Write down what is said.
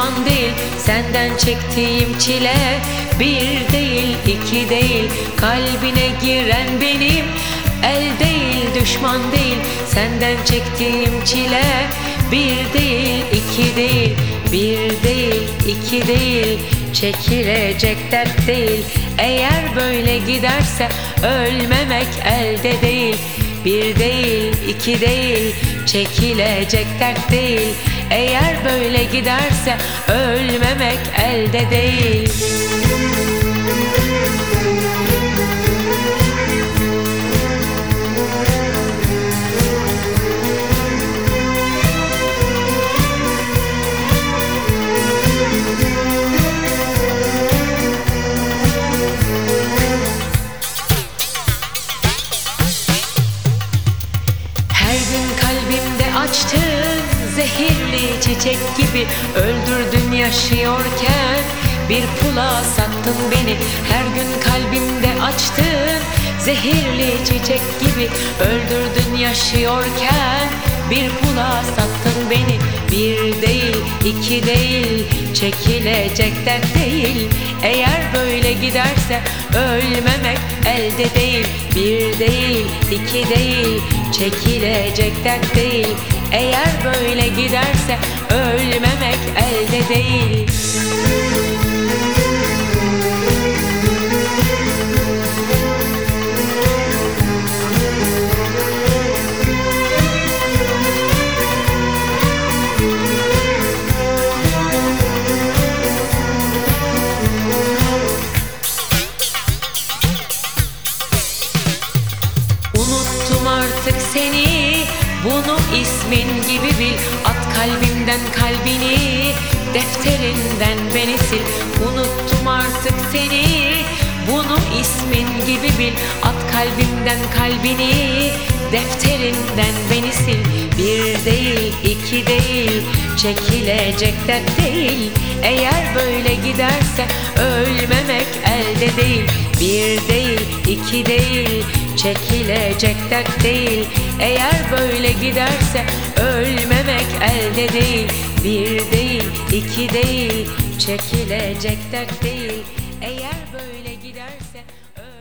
düşman değil. Senden çektiğim çile bir değil iki değil. Kalbine giren benim el değil düşman değil. Senden çektiğim çile bir değil iki değil. Bir değil iki değil. Çekilecek dert değil. Eğer böyle giderse ölmemek elde değil. Bir değil iki değil. Çekilecek dert değil. Eğer böyle giderse ölmemek elde değil. Açtın zehirli çiçek gibi, öldürdün yaşıyorken, bir pula sattın beni. Her gün kalbimde açtın zehirli çiçek gibi, öldürdün yaşıyorken, bir pula sattın beni. Bir değil iki değil, çekilecek dert değil. Eğer böyle giderse ölmemek elde değil. Bir değil iki değil, çekilecek dert değil. Eğer böyle giderse ölmemek elde değil. Unuttum artık seni, bunu ismin gibi bil. At kalbimden kalbini, defterinden beni sil. Unuttum artık seni, bunu ismin gibi bil. At kalbimden kalbini, defterinden beni sil. Bir değil iki değil, çekilecek dert değil. Eğer böyle giderse ölmemek elde değil. Bir değil iki değil, çekilecek dert değil. Eğer böyle giderse ölmemek elde değil. Bir değil iki değil, çekilecek dert değil. Eğer böyle giderse